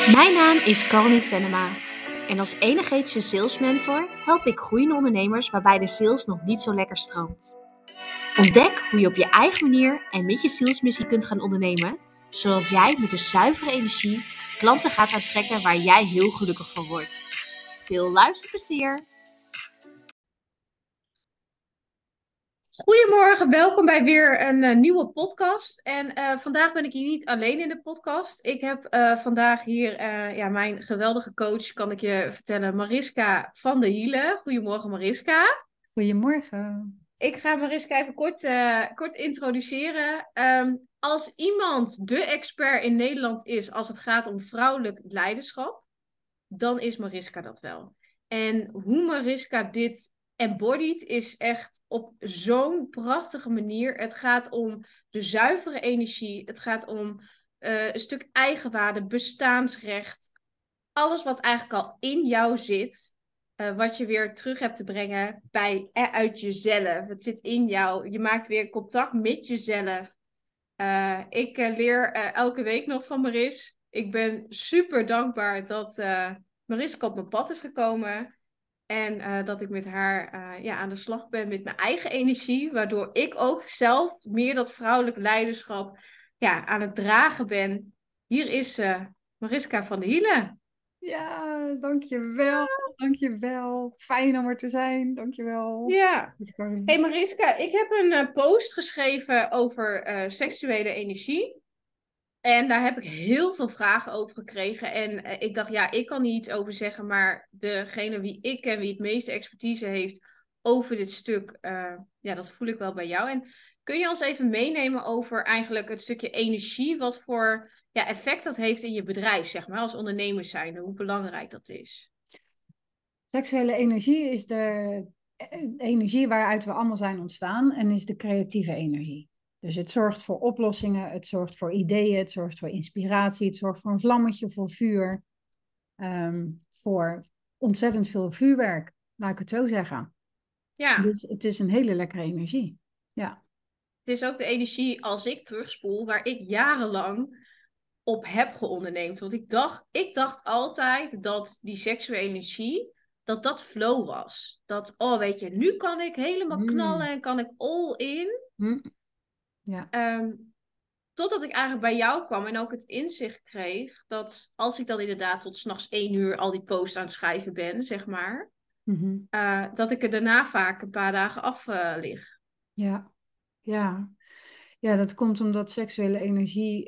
Mijn naam is Carly Venema en als energetische salesmentor help ik groeiende ondernemers waarbij de sales nog niet zo lekker stroomt. Ontdek hoe je op je eigen manier en met je salesmissie kunt gaan ondernemen, zodat jij met een zuivere energie klanten gaat aantrekken waar jij heel gelukkig van wordt. Veel luisterplezier! Goedemorgen, welkom bij weer een nieuwe podcast. En vandaag ben ik hier niet alleen in de podcast. Ik heb vandaag hier mijn geweldige coach, kan ik je vertellen, Mariska van der Hielen. Goedemorgen Mariska. Goedemorgen. Ik ga Mariska even kort introduceren. Als iemand de expert in Nederland is als het gaat om vrouwelijk leiderschap, dan is Mariska dat wel. En hoe Mariska dit embodied is echt op zo'n prachtige manier. Het gaat om de zuivere energie. Het gaat om een stuk eigenwaarde, bestaansrecht. Alles wat eigenlijk al in jou zit. Wat je weer terug hebt te brengen uit jezelf. Het zit in jou. Je maakt weer contact met jezelf. Ik leer elke week nog van Maris. Ik ben super dankbaar dat Mariska op mijn pad is gekomen. En dat ik met haar aan de slag ben met mijn eigen energie. Waardoor ik ook zelf meer dat vrouwelijk leiderschap aan het dragen ben. Hier is ze, Mariska van der Hielen. Ja, dankjewel. Dankjewel. Fijn om er te zijn. Dankjewel. Ja. Hey Mariska, ik heb een post geschreven over seksuele energie. En daar heb ik heel veel vragen over gekregen. En ik dacht, ik kan hier iets over zeggen. Maar degene wie ik ken, wie het meeste expertise heeft over dit stuk, dat voel ik wel bij jou. En kun je ons even meenemen over eigenlijk het stukje energie, wat voor effect dat heeft in je bedrijf, zeg maar, als ondernemer zijnde, hoe belangrijk dat is? Seksuele energie is de energie waaruit we allemaal zijn ontstaan en is de creatieve energie. Dus het zorgt voor oplossingen, het zorgt voor ideeën, het zorgt voor inspiratie, het zorgt voor een vlammetje, voor vuur, voor ontzettend veel vuurwerk, laat ik het zo zeggen. Ja. Dus het is een hele lekkere energie. Ja. Het is ook de energie, als ik terugspoel, waar ik jarenlang op heb geonderneemd. Want ik dacht altijd dat die seksuele energie, dat flow was. Dat, weet je, nu kan ik helemaal knallen Mm. en kan ik all in. Mm. Ja. Ehm, Totdat ik eigenlijk bij jou kwam en ook het inzicht kreeg dat als ik dan inderdaad tot 's nachts 1 uur al die posts aan het schrijven ben, zeg maar, Mhm. dat ik er daarna vaak een paar dagen af lig. Ja. Ja. Ja, dat komt omdat seksuele energie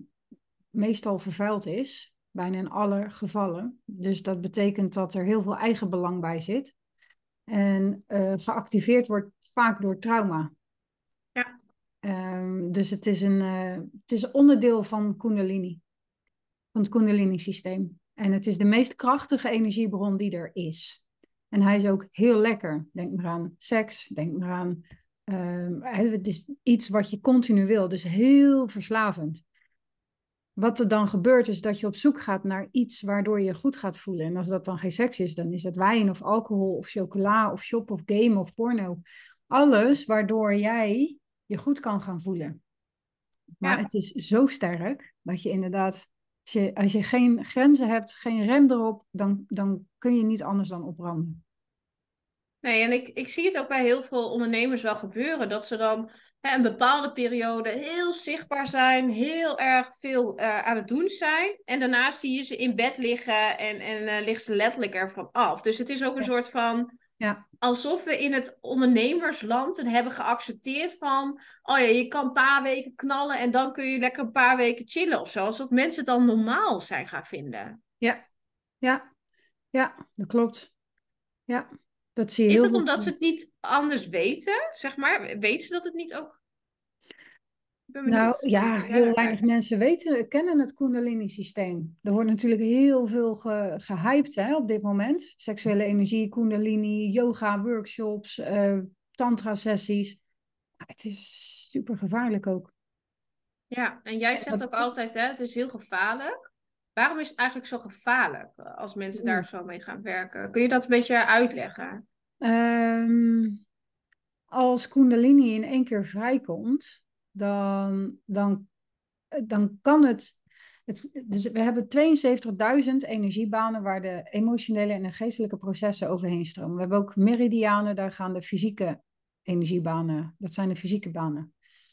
meestal vervuild is, bijna in alle gevallen. Dus dat betekent dat er heel veel eigenbelang bij zit. En geactiveerd wordt vaak door trauma. Ja. Dus het is een onderdeel van Kundalini, van het Kundalini-systeem. En het is de meest krachtige energiebron die er is. En hij is ook heel lekker. Denk maar aan seks, denk maar aan... het is iets wat je continu wil, dus heel verslavend. Wat er dan gebeurt is dat je op zoek gaat naar iets waardoor je je goed gaat voelen. En als dat dan geen seks is, dan is dat wijn of alcohol of chocola of shop of game of porno. Alles waardoor jij je goed kan gaan voelen. Maar Ja. het is zo sterk dat je inderdaad, als je geen grenzen hebt, geen rem erop, dan kun je niet anders dan opbranden. Nee, en ik zie het ook bij heel veel ondernemers wel gebeuren. Dat ze dan een bepaalde periode heel zichtbaar zijn. Heel erg veel aan het doen zijn. En daarna zie je ze in bed liggen en liggen ze letterlijk ervan af. Dus het is ook een Ja. soort van... Ja. Alsof we in het ondernemersland het hebben geaccepteerd van... Oh ja, je kan een paar weken knallen en dan kun je lekker een paar weken chillen of zo. Alsof mensen het dan normaal zijn gaan vinden. Ja. Ja. Ja, dat klopt. Ja, dat zie je Is heel dat veel. omdat ze het niet anders weten, zeg maar? Weten ze dat het niet ook... Ik ben Nou benieuwd ja, hoe jij heel daar weinig kijkt. mensen kennen het Kundalini-systeem. Er wordt natuurlijk heel veel gehyped hè, op dit moment. Seksuele energie, Kundalini, yoga, workshops, tantra-sessies. Maar het is super gevaarlijk ook. Ja, en jij En zegt ook altijd, hè, het is heel gevaarlijk. Waarom is het eigenlijk zo gevaarlijk als mensen daar zo mee gaan werken? Kun je dat een beetje uitleggen? Ehm, als Kundalini in één keer vrijkomt, dan kan het. Dus we hebben 72.000 energiebanen waar de emotionele en de geestelijke processen overheen stromen. We hebben ook meridianen, daar gaan de fysieke energiebanen, dat zijn de fysieke banen.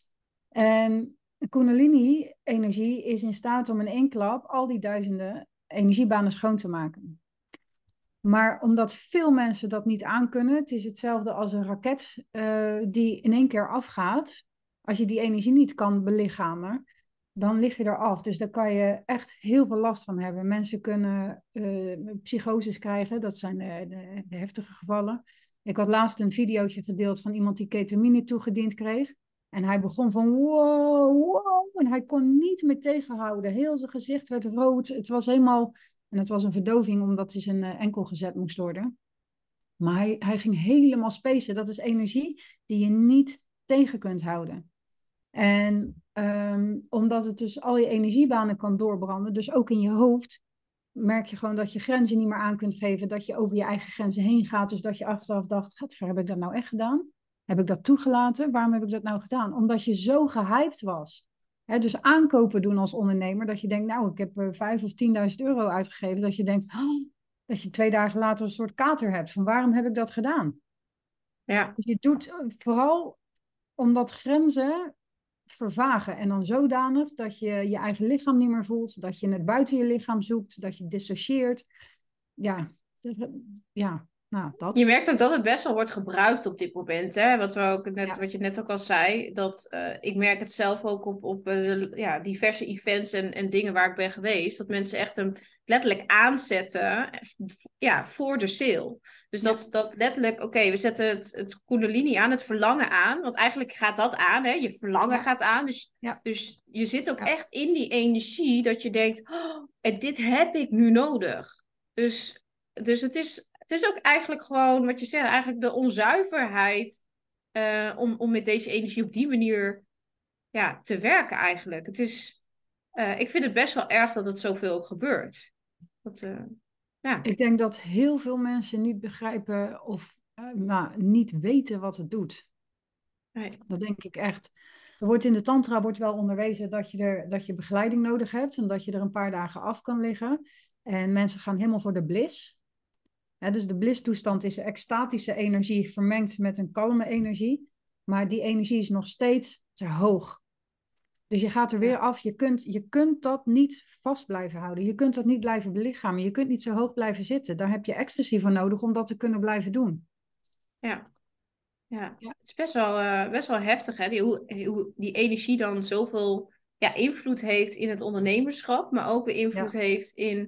En Kundalini-energie is in staat om in één klap al die duizenden energiebanen schoon te maken. Maar omdat veel mensen dat niet aankunnen, het is hetzelfde als een raket die in één keer afgaat. Als je die energie niet kan belichamen, dan lig je eraf. Dus daar kan je echt heel veel last van hebben. Mensen kunnen psychoses krijgen, dat zijn de heftige gevallen. Ik had laatst een videootje gedeeld van iemand die ketamine toegediend kreeg. En hij begon van wow, wow. En hij kon niet meer tegenhouden. Heel zijn gezicht werd rood. Het was helemaal... En het was een verdoving omdat hij zijn enkel gezet moest worden. Maar hij ging helemaal spacen. Dat is energie die je niet tegen kunt houden. En omdat het dus al je energiebanen kan doorbranden, dus ook in je hoofd, merk je gewoon dat je grenzen niet meer aan kunt geven. Dat je over je eigen grenzen heen gaat. Dus dat je achteraf dacht, gadver, heb ik dat nou echt gedaan? Heb ik dat toegelaten? Waarom heb ik dat nou gedaan? Omdat je zo gehyped was. Dus aankopen doen als ondernemer, dat je denkt, nou, ik heb 5.000 of 10.000 euro uitgegeven. Dat je denkt, oh, dat je 2 dagen later een soort kater hebt. Van waarom heb ik dat gedaan? Ja. Dus je doet vooral omdat grenzen vervagen. En dan zodanig dat je je eigen lichaam niet meer voelt. Dat je het buiten je lichaam zoekt. Dat je dissocieert. Ja, nou, dat. Je merkt ook dat het best wel wordt gebruikt op dit moment. Hè? Wat je net ook al zei. Ik merk het zelf ook op diverse events en dingen waar ik ben geweest. Dat mensen echt hem letterlijk aanzetten voor de sale. Dus dat letterlijk, oké, we zetten het Kundalini aan, het verlangen aan. Want eigenlijk gaat dat aan, hè? Je verlangen gaat aan. Dus je zit ook echt in die energie dat je denkt, oh, en dit heb ik nu nodig. Dus het is ook eigenlijk gewoon, wat je zegt, eigenlijk de onzuiverheid om met deze energie op die manier te werken eigenlijk. Ik vind het best wel erg dat het zoveel ook gebeurt. Ik denk dat heel veel mensen niet begrijpen of niet weten wat het doet. Nee. Dat denk ik echt. In de tantra wordt wel onderwezen dat je begeleiding nodig hebt en dat je er een paar dagen af kan liggen. En mensen gaan helemaal voor de bliss. Dus de bliss-toestand is extatische energie vermengd met een kalme energie. Maar die energie is nog steeds te hoog. Dus je gaat er weer af. Je kunt dat niet vast blijven houden. Je kunt dat niet blijven belichamen. Je kunt niet zo hoog blijven zitten. Daar heb je ecstasy voor nodig om dat te kunnen blijven doen. Ja. Het is best wel heftig, hè? Hoe die energie dan zoveel invloed heeft in het ondernemerschap, maar ook weer invloed heeft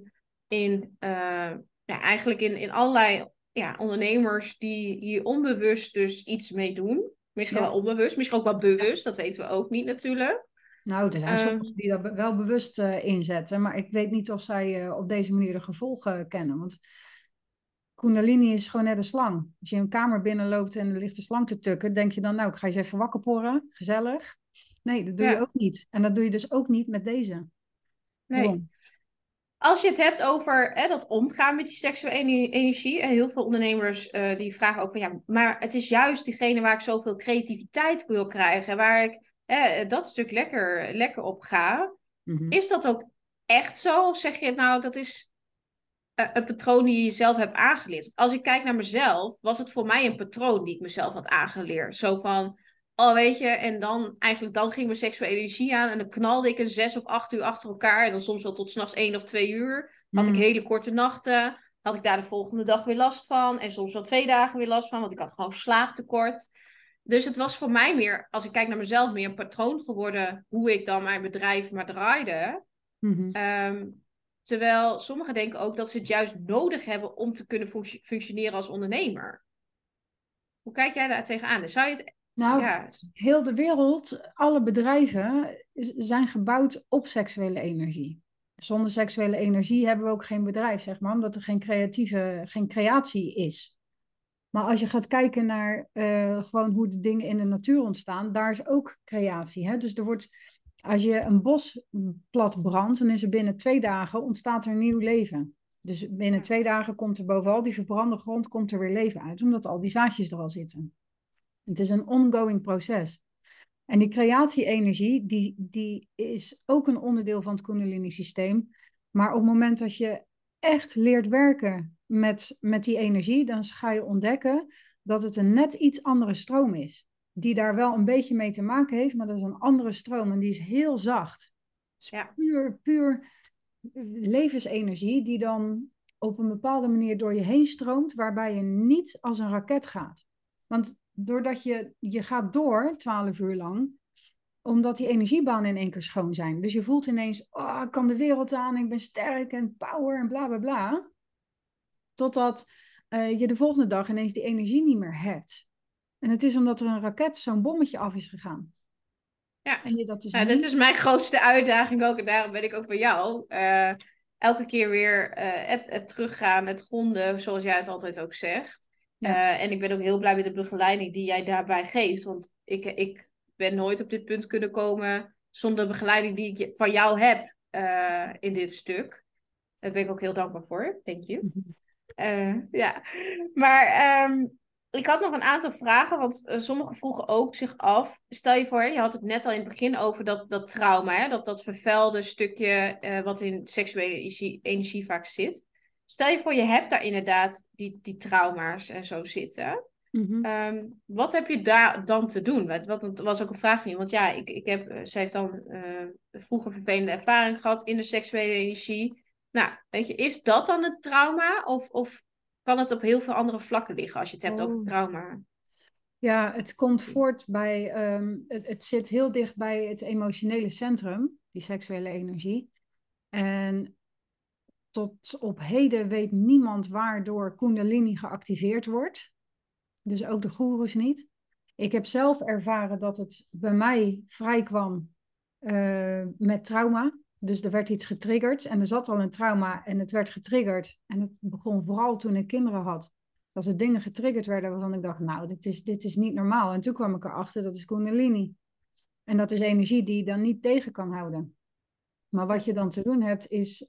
eigenlijk in allerlei ondernemers die hier onbewust dus iets mee doen. Misschien wel onbewust, misschien ook wel bewust, dat weten we ook niet natuurlijk. Nou, er zijn sommigen die dat wel bewust inzetten, maar ik weet niet of zij op deze manier de gevolgen kennen. Want Kundalini is gewoon net een slang. Als je een kamer binnenloopt en er ligt een slang te tukken, denk je dan, nou, ik ga eens even wakker porren, gezellig. Nee, dat doe je ook niet. En dat doe je dus ook niet met deze. Nee. Waarom? Als je het hebt over dat omgaan met die seksuele energie. Heel veel ondernemers die vragen ook van maar het is juist diegene waar ik zoveel creativiteit wil krijgen. Waar ik dat stuk lekker op ga. Mm-hmm. Is dat ook echt zo? Of zeg je nou, dat is een patroon die je zelf hebt aangeleerd? Als ik kijk naar mezelf, was het voor mij een patroon die ik mezelf had aangeleerd. Zo van, oh weet je, en dan ging mijn seksuele energie aan en dan knalde ik 6 of 8 uur achter elkaar. En dan soms wel tot 's nachts 1 of 2 uur. Had ik hele korte nachten. Had ik daar de volgende dag weer last van. En soms wel 2 dagen weer last van, want ik had gewoon slaaptekort. Dus het was voor mij meer, als ik kijk naar mezelf, meer een patroon geworden hoe ik dan mijn bedrijf maar draaide. Mm-hmm. Terwijl sommigen denken ook dat ze het juist nodig hebben om te kunnen functioneren als ondernemer. Hoe kijk jij daar tegenaan? Zou je het... Nou, heel de wereld, alle bedrijven zijn gebouwd op seksuele energie. Zonder seksuele energie hebben we ook geen bedrijf, zeg maar, omdat er geen creatie is. Maar als je gaat kijken naar gewoon hoe de dingen in de natuur ontstaan, daar is ook creatie. Hè? Dus als je een bos plat brandt, dan is er binnen 2 dagen ontstaat er een nieuw leven. Dus binnen 2 dagen komt er boven al die verbrande grond komt er weer leven uit, omdat al die zaadjes er al zitten. Het is een ongoing proces. En die creatie-energie, die is ook een onderdeel van het Kundalini-systeem. Maar op het moment dat je echt leert werken met die energie, dan ga je ontdekken dat het een net iets andere stroom is. Die daar wel een beetje mee te maken heeft, maar dat is een andere stroom en die is heel zacht. Het is Ja, puur levensenergie die dan op een bepaalde manier door je heen stroomt, waarbij je niet als een raket gaat. Want doordat je gaat door 12 uur lang, omdat die energiebanen in één keer schoon zijn. Dus je voelt ineens, oh, ik kan de wereld aan, ik ben sterk en power en bla bla bla. Totdat je de volgende dag ineens die energie niet meer hebt. En het is omdat er een raket zo'n bommetje af is gegaan. ja. En je dat dus Nou, dit niet... is mijn grootste uitdaging ook. En daarom ben ik ook bij jou. Elke keer weer het teruggaan, het gronden, zoals jij het altijd ook zegt. Ja. En ik ben ook heel blij met de begeleiding die jij daarbij geeft. Want ik ben nooit op dit punt kunnen komen zonder de begeleiding die ik van jou heb in dit stuk. Daar ben ik ook heel dankbaar voor. Thank you. Ja, maar ik had nog een aantal vragen, want sommigen vroegen ook zich af. Stel je voor, je had het net al in het begin over dat trauma, hè? Dat vervuilde stukje wat in seksuele energie vaak zit. Stel je voor, je hebt daar inderdaad die trauma's en zo zitten. Mhm. Wat heb je daar dan te doen? Want dat was ook een vraag van je. Want ja, ze heeft dan vroeger vervelende ervaring gehad in de seksuele energie. Nou, weet je, is dat dan het trauma? Of kan het op heel veel andere vlakken liggen als je het hebt over Oh. trauma? Ja, het komt voort bij, het zit heel dicht bij het emotionele centrum, die seksuele energie. En tot op heden weet niemand waardoor Kundalini geactiveerd wordt. Dus ook de goeroes niet. Ik heb zelf ervaren dat het bij mij vrijkwam met trauma. Dus er werd iets getriggerd en er zat al een trauma en het werd getriggerd. En het begon vooral toen ik kinderen had. Dat er dingen getriggerd werden waarvan ik dacht, nou, dit is niet normaal. En toen kwam ik erachter, dat is Kundalini. En dat is energie die je dan niet tegen kan houden. Maar wat je dan te doen hebt, is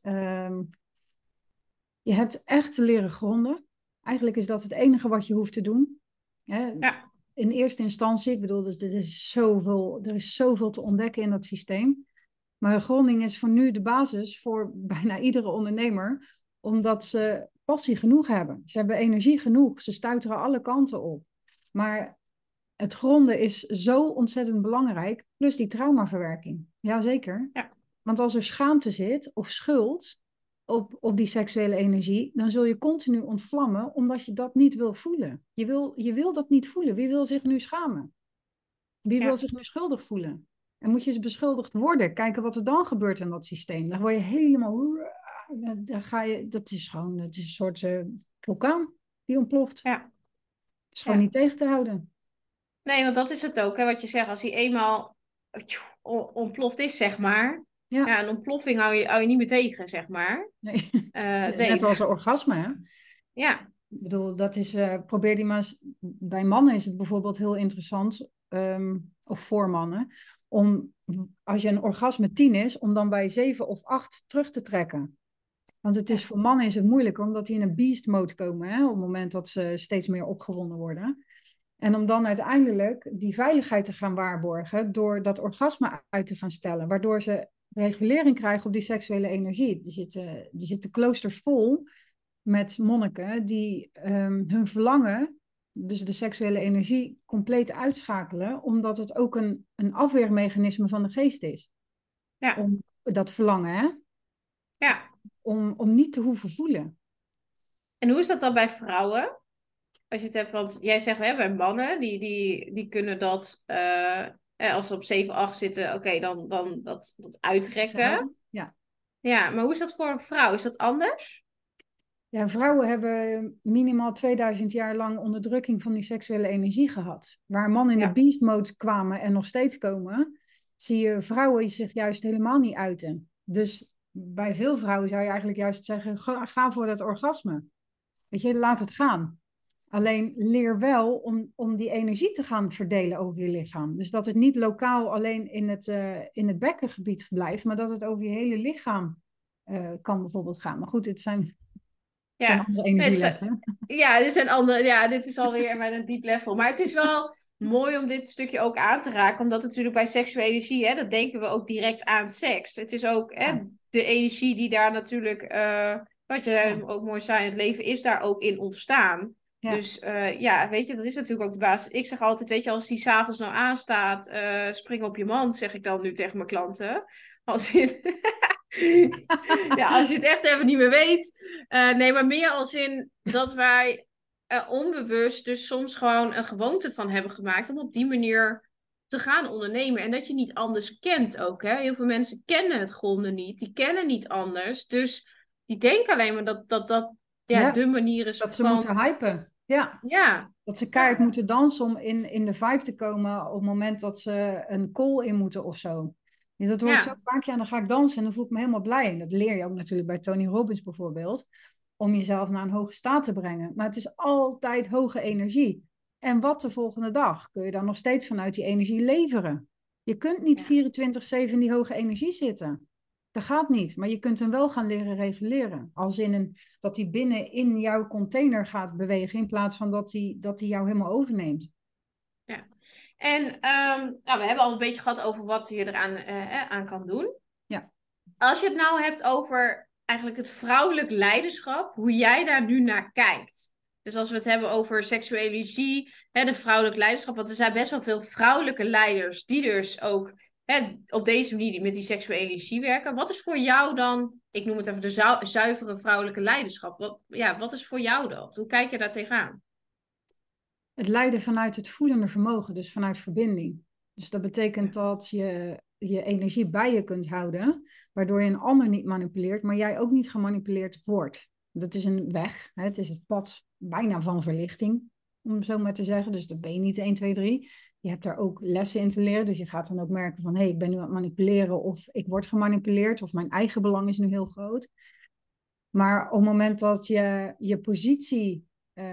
je hebt echt te leren gronden. Eigenlijk is dat het enige wat je hoeft te doen. Hè? Ja, In eerste instantie, ik bedoel, dus er is zoveel te ontdekken in dat systeem. Maar gronding is voor nu de basis voor bijna iedere ondernemer, omdat ze passie genoeg hebben. Ze hebben energie genoeg, ze stuiteren alle kanten op. Maar het gronden is zo ontzettend belangrijk, plus die traumaverwerking. Jazeker. ja, Want als er schaamte zit of schuld op die seksuele energie, dan zul je continu ontvlammen omdat je dat niet wil voelen. Je wil dat niet voelen. Wie wil zich nu schamen? Wie wil ja, zich nu schuldig voelen? En moet je eens beschuldigd worden? Kijken wat er dan gebeurt in dat systeem. Dan word je helemaal... Dan ga je, dat is gewoon het is een soort vulkaan die ontploft. Het ja, is gewoon ja. niet tegen te houden. Nee, want dat is het ook, hè, wat je zegt. Als hij eenmaal ontploft is, zeg maar. Ja, Ja, een ontploffing hou je niet meer tegen, zeg maar. nee. Dat is net Nee, als een orgasme, hè? ja, Ik bedoel, dat is, probeer die maar eens. Bij mannen is het bijvoorbeeld heel interessant, of voor mannen, om als je een orgasme 10 is, om dan bij 7 of 8 terug te trekken. Want het is ja, voor mannen is het moeilijker, omdat die in een beast mode komen, hè, op het moment dat ze steeds meer opgewonden worden. En om dan uiteindelijk die veiligheid te gaan waarborgen door dat orgasme uit te gaan stellen, waardoor ze regulering krijgen op die seksuele energie. Er zitten kloosters vol met monniken die hun verlangen, dus de seksuele energie, compleet uitschakelen, omdat het ook een afweermechanisme van de geest is. ja, Om dat verlangen, hè? ja. Om niet te hoeven voelen. En hoe is dat dan bij vrouwen? Als je het hebt, want jij zegt, hè, bij mannen, die kunnen dat, als ze op 7 8 zitten, oké, dan dat uitrekken. Tegenhouden? Ja. Ja, maar hoe is dat voor een vrouw? Is dat anders? Ja, vrouwen hebben minimaal 2000 jaar lang onderdrukking van die seksuele energie gehad. Waar mannen in de Ja, beast mode kwamen en nog steeds komen, zie je vrouwen zich juist helemaal niet uiten. Dus bij veel vrouwen zou je eigenlijk juist zeggen, ga voor dat orgasme. Weet je, laat het gaan. Alleen leer wel om die energie te gaan verdelen over je lichaam. Dus dat het niet lokaal alleen in het bekkengebied blijft, maar dat het over je hele lichaam kan bijvoorbeeld gaan. Maar goed, het zijn ja. andere Nee, energieletten. ja, dit zijn andere, ja, dit is alweer met een diep level. Maar het is wel, mooi om dit stukje ook aan te raken. Omdat natuurlijk bij seksuele energie, hè, dat denken we ook direct aan seks. Het is ook Ja, de energie die daar natuurlijk, wat je ja, ook mooi zei, het leven is daar ook in ontstaan. ja. Dus ja, weet je, dat is natuurlijk ook de basis. Ik zeg altijd, weet je, als die s'avonds nou aanstaat, spring op je mand, zeg ik dan nu tegen mijn klanten. Als in, ja, als je het echt even niet meer weet. Nee, maar meer als in dat wij onbewust dus soms gewoon een gewoonte van hebben gemaakt om op die manier te gaan ondernemen. En dat je niet anders kent ook. Hè? Heel veel mensen kennen het gronde niet. Die kennen niet anders. Dus die denken alleen maar dat ja, Ja, de manier is dat ze van... moeten hypen. Ja, Ja, dat ze ja, keihard moeten dansen om in de vibe te komen op het moment dat ze een call in moeten of zo. Ja, dat hoor ik zo ja, vaak. Ja, dan ga ik dansen en dan voel ik me helemaal blij. En dat leer je ook natuurlijk bij Tony Robbins bijvoorbeeld. Om jezelf naar een hoge staat te brengen. Maar het is altijd hoge energie. En wat de volgende dag? Kun je dan nog steeds vanuit die energie leveren? Je kunt niet ja. 24/7 in die hoge energie zitten. Dat gaat niet. Maar je kunt hem wel gaan leren reguleren. Als in dat hij binnen in jouw container gaat bewegen. In plaats van dat hij jou helemaal overneemt. Ja. En nou, we hebben al een beetje gehad over wat je eraan aan kan doen. Ja. Als je het nou hebt over eigenlijk het vrouwelijk leiderschap, hoe jij daar nu naar kijkt. Dus als we het hebben over seksuele energie, de vrouwelijk leiderschap, want er zijn best wel veel vrouwelijke leiders die dus ook op deze manier met die seksuele energie werken. Wat is voor jou dan, ik noem het even de zuivere vrouwelijke leiderschap, wat is voor jou dat? Hoe kijk je daar tegenaan? Het leiden vanuit het voelende vermogen, dus vanuit verbinding. Dus dat betekent Ja, dat je je energie bij je kunt houden, waardoor je een ander niet manipuleert, maar jij ook niet gemanipuleerd wordt. Dat is een weg, hè? Het is het pad bijna van verlichting, om zo maar te zeggen. Dus dat ben je niet 1, 2, 3. Je hebt daar ook lessen in te leren, dus je gaat dan ook merken van, hé, ik ben nu aan het manipuleren of ik word gemanipuleerd of mijn eigen belang is nu heel groot. Maar op het moment dat je je positie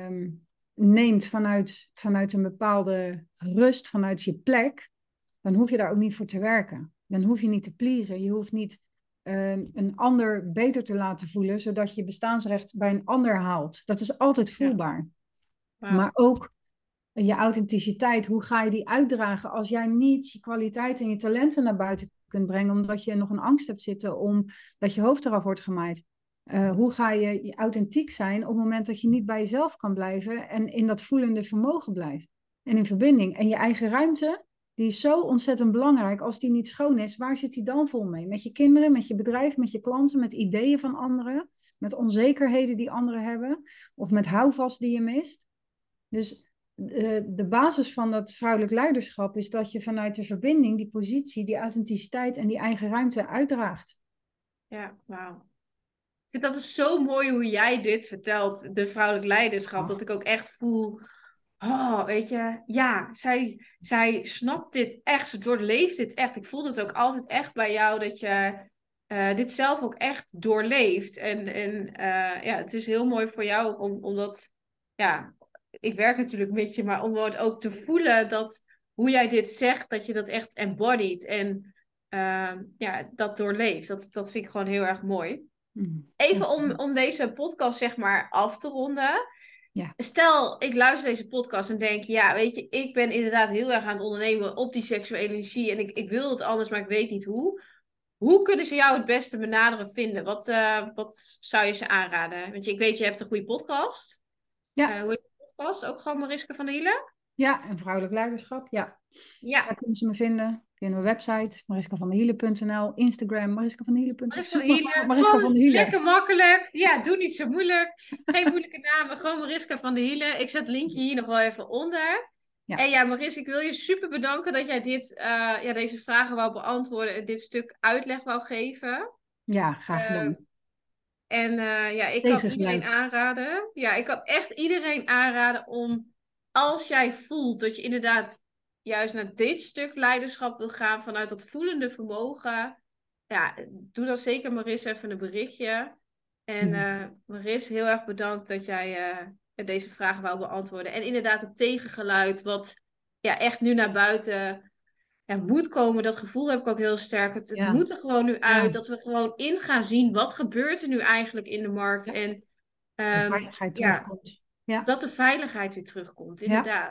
neemt vanuit een bepaalde rust, vanuit je plek, dan hoef je daar ook niet voor te werken. Dan hoef je niet te pleasen. Je hoeft niet een ander beter te laten voelen, zodat je bestaansrecht bij een ander haalt. Dat is altijd ja, voelbaar. Maar wauw. ook je authenticiteit, hoe ga je die uitdragen als jij niet je kwaliteit en je talenten naar buiten kunt brengen, omdat je nog een angst hebt zitten omdat je hoofd eraf wordt gemaaid? Hoe ga je authentiek zijn op het moment dat je niet bij jezelf kan blijven en in dat voelende vermogen blijft en in verbinding? En je eigen ruimte, die is zo ontzettend belangrijk. Als die niet schoon is, waar zit die dan vol mee? Met je kinderen, met je bedrijf, met je klanten, met ideeën van anderen, met onzekerheden die anderen hebben of met houvast die je mist. Dus de basis van dat vrouwelijk leiderschap is dat je vanuit de verbinding die positie, die authenticiteit en die eigen ruimte uitdraagt. Ja, wauw. Ik vind dat is zo mooi hoe jij dit vertelt, de vrouwelijk leiderschap, dat ik ook echt voel, oh, weet je, ja, zij snapt dit echt, ze doorleeft dit echt. Ik voel het ook altijd echt bij jou, dat je dit zelf ook echt doorleeft. En ja, het is heel mooi voor jou, omdat, ja, ik werk natuurlijk met je, maar om het ook te voelen dat, hoe jij dit zegt, dat je dat echt embodied en ja, dat doorleeft. Dat vind ik gewoon heel erg mooi. Even om deze podcast zeg maar af te ronden. Ja, Stel, ik luister deze podcast en denk, ja, weet je, ik ben inderdaad heel erg aan het ondernemen op die seksuele energie en ik wil het anders, maar ik weet niet hoe. Hoe kunnen ze jou het beste benaderen vinden? Wat zou je ze aanraden? Want ik weet, je hebt een goede podcast. ja, Hoe heet de podcast? Ook gewoon Mariska van der Hielen? ja, en vrouwelijk leiderschap, ja. Daar Ja, kunnen ze me vinden via mijn website, mariskavanderhielen.nl, Instagram, mariskavanderhielen.nl. Mariska van Zoek der maar gewoon Hielen. Mariska van Gewoon der Hielen. lekker makkelijk. Ja, doe niet zo moeilijk. Geen moeilijke namen. Gewoon Mariska van der Hielen. Ik zet het linkje hier nog wel even onder. Ja, En ja, Maris, ik wil je super bedanken dat jij deze vragen wou beantwoorden en dit stuk uitleg wou geven. ja, graag Eh, gedaan. en ja, ik kan iedereen Tegensluit. aanraden. Ja, ik kan echt iedereen aanraden om, als jij voelt dat je inderdaad juist naar dit stuk leiderschap wil gaan vanuit dat voelende vermogen, ja, doe dan zeker Maris even een berichtje. En Maris, heel erg bedankt dat jij deze vragen wou beantwoorden. En inderdaad het tegengeluid wat ja, echt nu naar buiten ja, moet komen. Dat gevoel heb ik ook heel sterk. Het Ja, moet er gewoon nu uit. ja, Dat we gewoon in gaan zien. Wat gebeurt er nu eigenlijk in de markt? ja. En De veiligheid ja, terugkomt. Ja, dat de veiligheid weer terugkomt. ja. Inderdaad.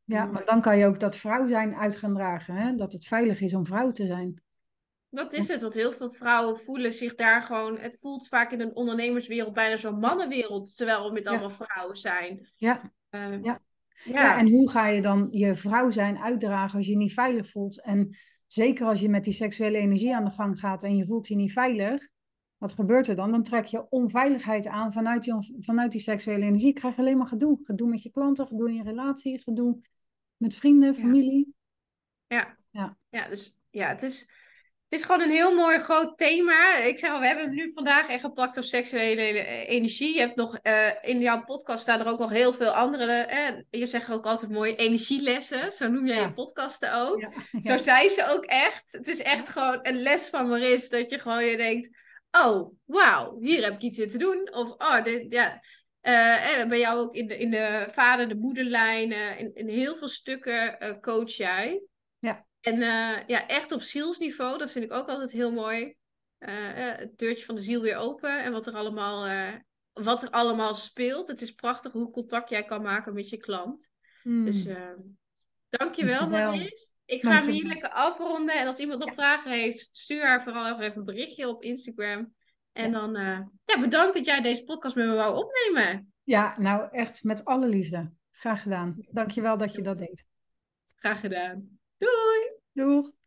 Ja, maar dan kan je ook dat vrouw zijn uit gaan dragen. Hè? Dat het veilig is om vrouw te zijn. Dat is het, want heel veel vrouwen voelen zich daar gewoon... Het voelt vaak in een ondernemerswereld bijna zo'n Ja, mannenwereld, terwijl we met allemaal ja, vrouwen zijn. ja, Eh, ja. Ja, en ja, hoe ga je dan je vrouw zijn uitdragen als je je niet veilig voelt? En zeker als je met die seksuele energie aan de gang gaat en je voelt je niet veilig, wat gebeurt er dan? Dan trek je onveiligheid aan vanuit die seksuele energie. Je krijgt alleen maar gedoe. Gedoe met je klanten, gedoe in je relatie, gedoe met vrienden, ja, familie. ja. Ja, Ja, dus ja, het is gewoon een heel mooi groot thema. Ik zeg al, we hebben hem nu vandaag echt gepakt op seksuele energie. Je hebt nog in jouw podcast staan er ook nog heel veel andere. Je zegt ook altijd mooi energielessen. Zo noem jij je ja, podcasten ook. ja, Zo ja, zijn ze ook echt. Het is echt ja, gewoon een les van Maris. Dat je gewoon je denkt: oh, wauw, hier heb ik iets in te doen. Of oh, dit, ja. Bij jou ook in de vader, de moederlijn. In heel veel stukken coach jij. ja. En ja, echt op zielsniveau, dat vind ik ook altijd heel mooi. Het deurtje van de ziel weer open en wat er allemaal speelt. Het is prachtig hoe contact jij kan maken met je klant. Dus Hmm, dankjewel, dankjewel. Maris. Ik ga hem hier Dankjewel. lekker afronden. En als iemand nog Ja, vragen heeft, stuur haar vooral even een berichtje op Instagram. En ja. dan ja, bedankt dat jij deze podcast met me wou opnemen. Ja, nou echt met alle liefde. Graag gedaan. Dankjewel dat je dat deed. Graag gedaan. Doei! Doeg!